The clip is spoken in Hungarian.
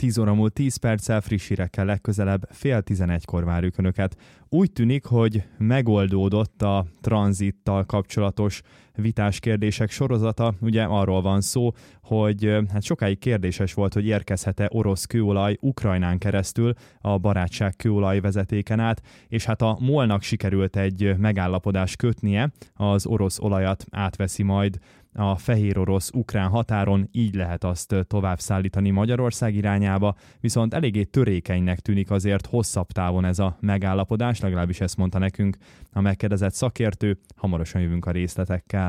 10 óra múlt 10 perccel, friss hírekkel legközelebb 10:30-kor várjuk Önöket. Úgy tűnik, hogy megoldódott a tranzittal kapcsolatos vitás kérdések sorozata. Ugye arról van szó, hogy hát sokáig kérdéses volt, hogy érkezhet-e orosz kőolaj Ukrajnán keresztül a Barátság kőolaj vezetéken át, és hát a MOL-nak sikerült egy megállapodást kötnie, az orosz olajat átveszi majd a fehér orosz-ukrán határon, így lehet azt tovább szállítani Magyarország irányába, viszont eléggé törékenynek tűnik azért hosszabb távon ez a megállapodás, legalábbis ezt mondta nekünk a megkérdezett szakértő. Hamarosan jövünk a részletekkel.